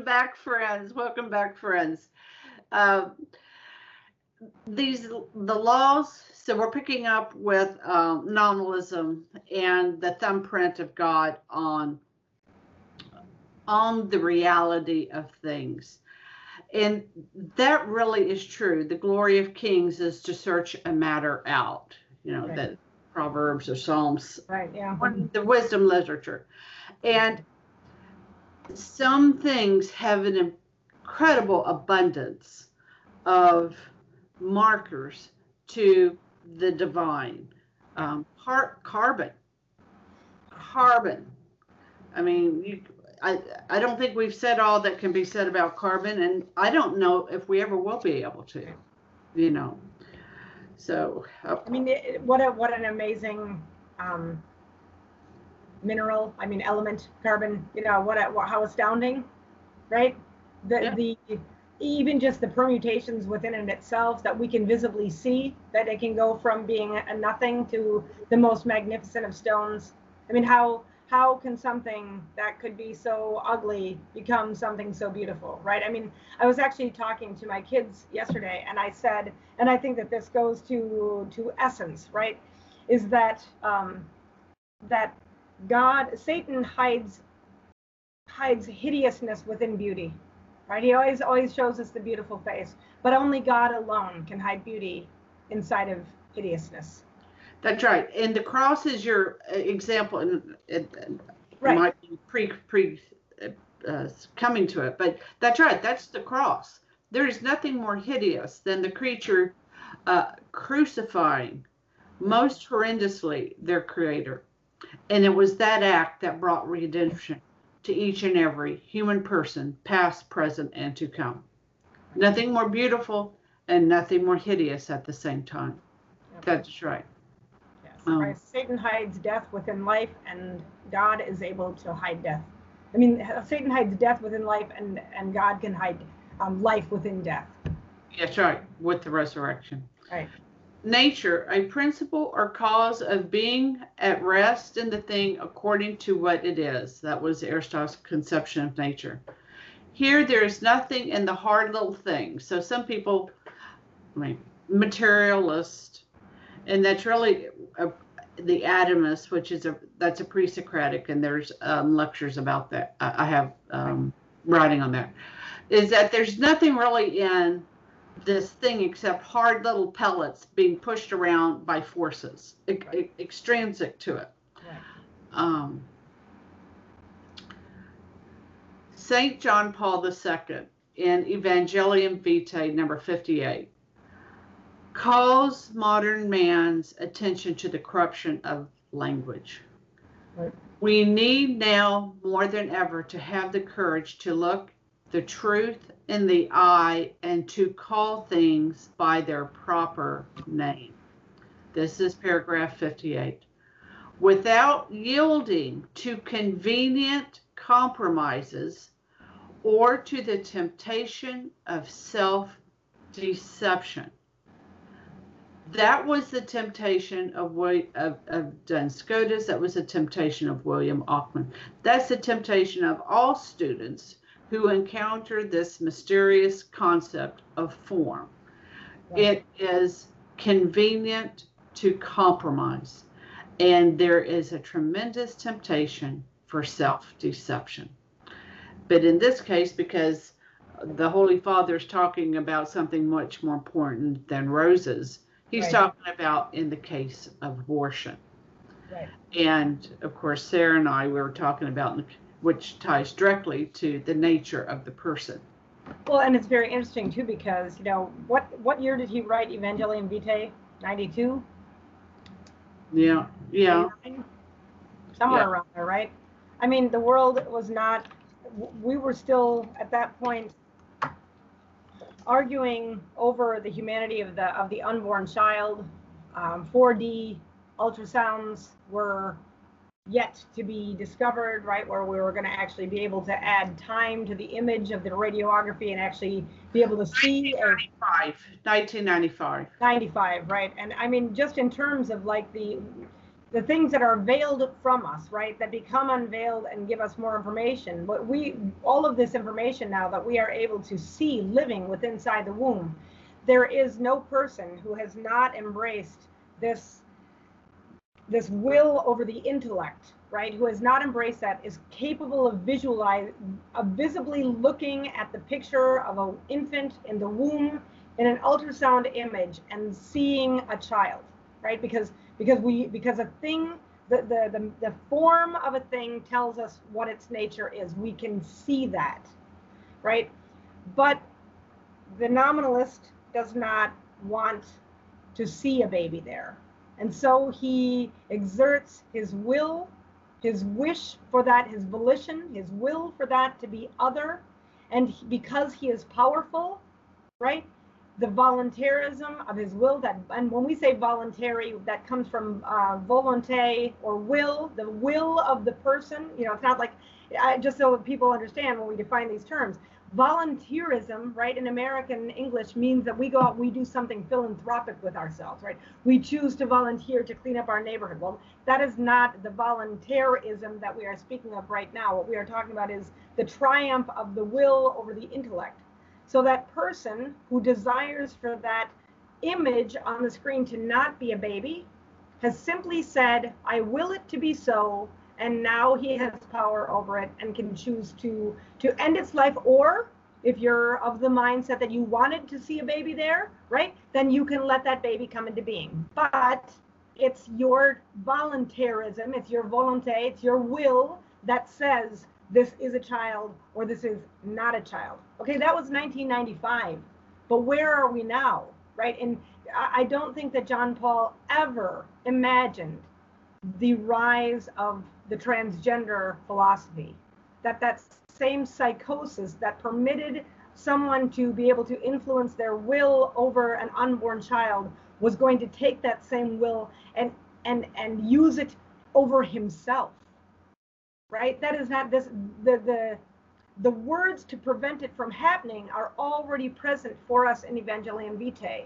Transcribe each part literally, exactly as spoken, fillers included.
back, friends. Welcome back, friends. Uh, these the laws. So we're picking up with uh, nominalism and the thumbprint of God on on the reality of things, and that really is true. The glory of kings is to search a matter out. You know, Right. that Proverbs or Psalms, Right, yeah. the wisdom literature, and some things have an incredible abundance of markers to the divine. Um, car- carbon, carbon. I mean, you, I, I don't think we've said all that can be said about carbon, and I don't know if we ever will be able to, you know. So, uh, I mean, it, what a what an amazing um, mineral. I mean, element, carbon. You know, what, a, what how astounding, right? The yeah. the even just the permutations within it itself that we can visibly see, that it can go from being a nothing to the most magnificent of stones. I mean, how how can something that could be so ugly become something so beautiful, right? I mean, I was actually talking to my kids yesterday, and I said, and I think that this goes to to essence, right? Is that um, that God, Satan hides hides hideousness within beauty, right? He always always shows us the beautiful face, but only God alone can hide beauty inside of hideousness. That's right. And the cross is your example, and it, it Right. might be pre pre uh, coming to it, but that's right. That's the cross. There is nothing more hideous than the creature uh, crucifying most horrendously their creator. And it was that act that brought redemption to each and every human person, past, present, and to come. Nothing more beautiful and nothing more hideous at the same time. Yep. That's right. Yes. Um, right. Satan hides death within life, and God is able to hide death. I mean, Satan hides death within life, and, and God can hide um, life within death. That's right, with the resurrection. Right. Nature, a principle or cause of being at rest in the thing according to what it is. That was Aristotle's conception of nature. Here, there is nothing in the hard little things. So some people, I mean, materialist, and that's really a, the atomists, which is a that's a pre-Socratic, and there's um, lectures about that. I, I have um, writing on that. Is that there's nothing really in this thing except hard little pellets being pushed around by forces right. e- extrinsic to it. Right. Um, Saint John Paul the Second in Evangelium Vitae number fifty-eight calls modern man's attention to the corruption of language. Right. We need now more than ever to have the courage to look the truth in the eye and to call things by their proper name. This is paragraph fifty-eight. Without yielding to convenient compromises or to the temptation of self-deception. That was the temptation of, of, of Duns Scotus. That was the temptation of William Auckland. That's the temptation of all students who encounter this mysterious concept of form. Right. It is convenient to compromise, and there is a tremendous temptation for self-deception. But in this case, because the Holy Father is talking about something much more important than roses, he's right. talking about in the case of abortion. Right. And of course, Sarah and I, we were talking about which ties directly to the nature of the person. Well, and it's very interesting too, because, you know, what what year did he write Evangelium Vitae? ninety-two? Yeah, yeah. Somewhere yeah. around there, right? I mean, the world was not, we were still at that point arguing over the humanity of the of the unborn child. Um, four D ultrasounds were yet to be discovered, right, where we were going to actually be able to add time to the image of the radiography and actually be able to see. nineteen ninety-five. ninety-five, right? And I mean, just in terms of like the the things that are veiled from us, right, that become unveiled and give us more information. But we, all of this information now that we are able to see living within inside the womb, there is no person who has not embraced this this will over the intellect, right, who has not embraced that, is capable of visualize of visibly looking at the picture of an infant in the womb in an ultrasound image and seeing a child, right? Because because we because a thing, the the the, the form of a thing tells us what its nature is. We can see that, right? But the nominalist does not want to see a baby there. And so he exerts his will, his wish for that, his volition, his will for that to be other. And because he is powerful, right, the voluntarism of his will, that, and when we say voluntary, that comes from uh, volonté, or will, the will of the person. You know, it's not like, I, just so people understand when we define these terms, volunteerism, right, in American English means that we go out, we do something philanthropic with ourselves, right? We choose to volunteer to clean up our neighborhood. Well, that is not the voluntarism that we are speaking of right now. What we are talking about is the triumph of the will over the intellect. So that person who desires for that image on the screen to not be a baby has simply said, I will it to be so, and now he has power over it and can choose to to end its life. Or if you're of the mindset that you wanted to see a baby there, right, then you can let that baby come into being. But it's your voluntarism, it's your volonté, it's your will that says this is a child or this is not a child. Okay, that was nineteen ninety-five, but where are we now, right? And I don't think that John Paul ever imagined the rise of the transgender philosophy, that that same psychosis that permitted someone to be able to influence their will over an unborn child was going to take that same will and and and use it over himself, right? That is not this, the the the words to prevent it from happening are already present for us in Evangelium Vitae.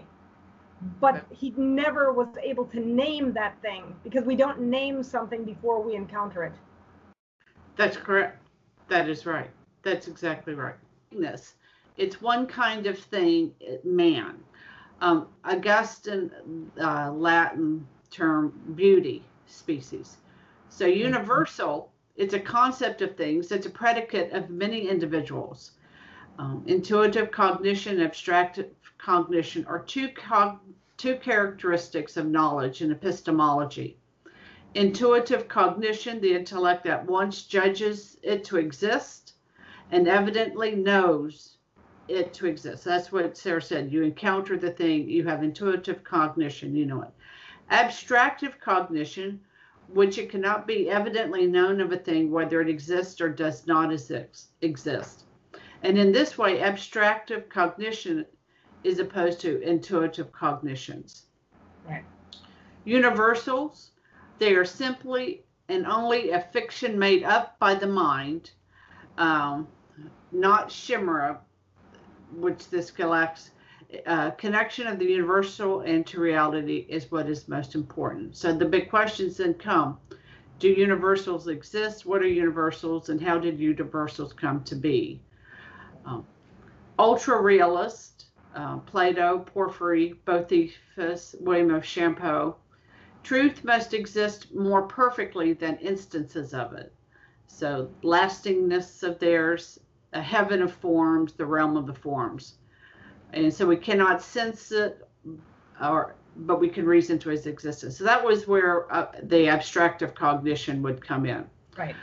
But he never was able to name that thing, because we don't name something before we encounter it. That's correct. That is right. That's exactly right. This, it's one kind of thing, man. Um, Augustine, uh, Latin term, beauty, species. So universal, it's a concept of things. It's a predicate of many individuals. Um, intuitive cognition, abstractive cognition are two, cog two characteristics of knowledge in epistemology. Intuitive cognition, the intellect at once judges it to exist and evidently knows it to exist. That's what Sarah said. You encounter the thing, you have intuitive cognition, you know it. Abstractive cognition, which it cannot be evidently known of a thing whether it exists or does not exist. And in this way, abstractive cognition is opposed to intuitive cognitions. Right. Universals, they are simply and only a fiction made up by the mind, um, not chimera, which this galactic uh, connection of the universal and to reality is what is most important. So the big questions then come: do universals exist? What are universals, and how did universals come to be? Um, ultra realist, uh, Plato, Porphyry, Boethius, William of Champeaux. Truth must exist more perfectly than instances of it. So lastingness of theirs, a heaven of forms, the realm of the forms. And so we cannot sense it, or but we can reason to its existence. So that was where uh, the abstractive cognition would come in. Right.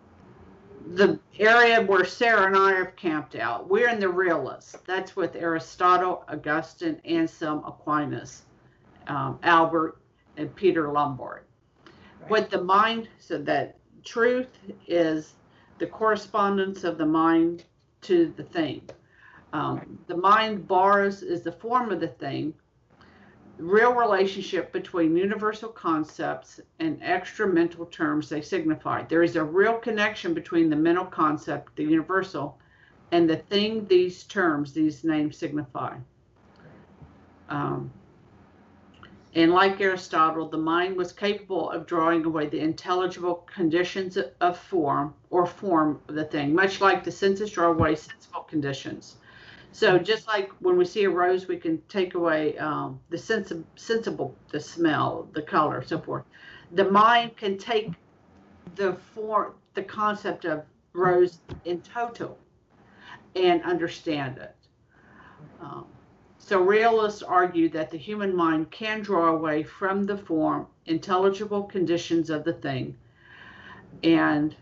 The area where Sarah and I have camped out, we're in the realists. That's with Aristotle, Augustine, Anselm, Aquinas, um, Albert, and Peter Lombard. Right. What the mind, so that truth is the correspondence of the mind to the thing. Um, right. The mind borrows is the form of the thing. Real relationship between universal concepts and extra mental terms they signify. There is a real connection between the mental concept, the universal, and the thing these terms, these names signify. Um, And like Aristotle, the mind was capable of drawing away the intelligible conditions of form or form of the thing, much like the senses draw away sensible conditions. So just like when we see a rose, we can take away um, the sense sensible, the smell, the color, so forth. The mind can take the form, the concept of rose in total and understand it. Um, so realists argue that the human mind can draw away from the form intelligible conditions of the thing, and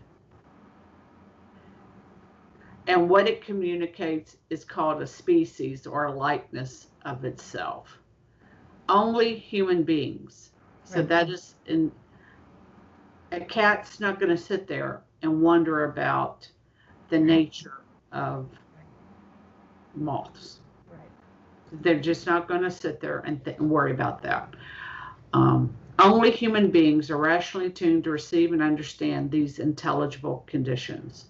and what it communicates is called a species or a likeness of itself. Only human beings. So Right. that is in a cat's not going to sit there and wonder about the nature of moths. Right. They're just not going to sit there and, th- and worry about that. Um, only human beings are rationally tuned to receive and understand these intelligible conditions.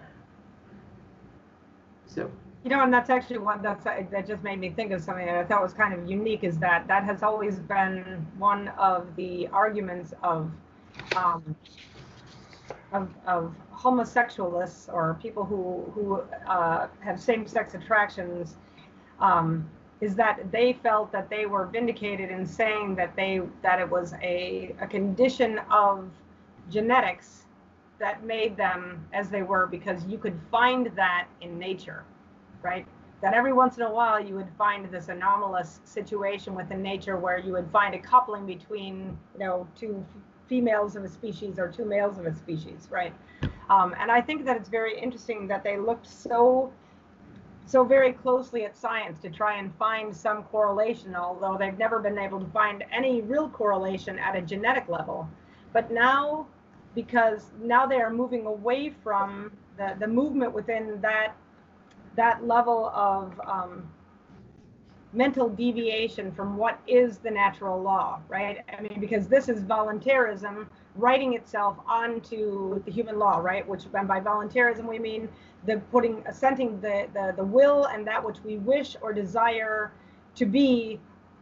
So, You know, and that's actually one that's that just made me think of something that I thought was kind of unique. Is that that has always been one of the arguments of um, of, of homosexualists or people who who uh, have same-sex attractions. Um, is that they felt that they were vindicated in saying that they that it was a, a condition of genetics that made them as they were, because you could find that in nature, right? That every once in a while you would find this anomalous situation within nature where you would find a coupling between, you know, two females of a species or two males of a species, right? Um, and I think that it's very interesting that they looked so so very closely at science to try and find some correlation, although they've never been able to find any real correlation at a genetic level. But now, because now they are moving away from the, the movement within that that level of um, mental deviation from what is the natural law, right? I mean, because this is voluntarism writing itself onto the human law, right? Which, and by voluntarism we mean the putting, assenting the, the, the will and that which we wish or desire to be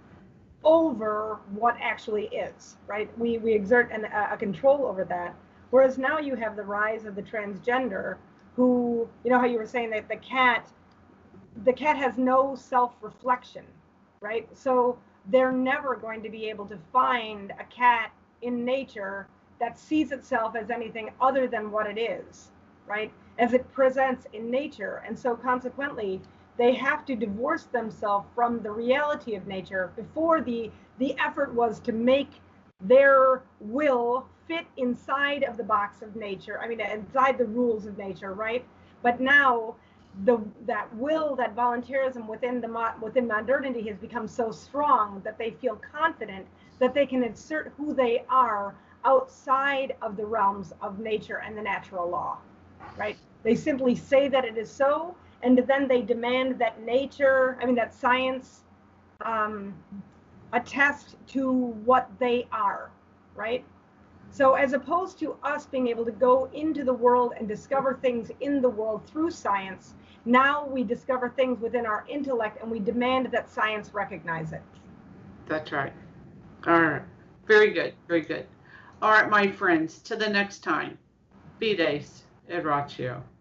over what actually is, right? We, we exert an, a control over that. Whereas now you have the rise of the transgender who, you know how you were saying that the cat, the cat has no self-reflection, right? So they're never going to be able to find a cat in nature that sees itself as anything other than what it is, right? As it presents in nature. And so consequently, they have to divorce themselves from the reality of nature. Before, the, the effort was to make their will fit inside of the box of nature, I mean, inside the rules of nature, right? But now, the that will, that voluntarism within the within modernity has become so strong that they feel confident that they can insert who they are outside of the realms of nature and the natural law, right? They simply say that it is so, and then they demand that nature, I mean that science, um, attest to what they are, right? So as opposed to us being able to go into the world and discover things in the world through science, now we discover things within our intellect and we demand that science recognize it. that's right. All right. Very good. Very good. All right, my friends, to the next time. Fides et Ratio.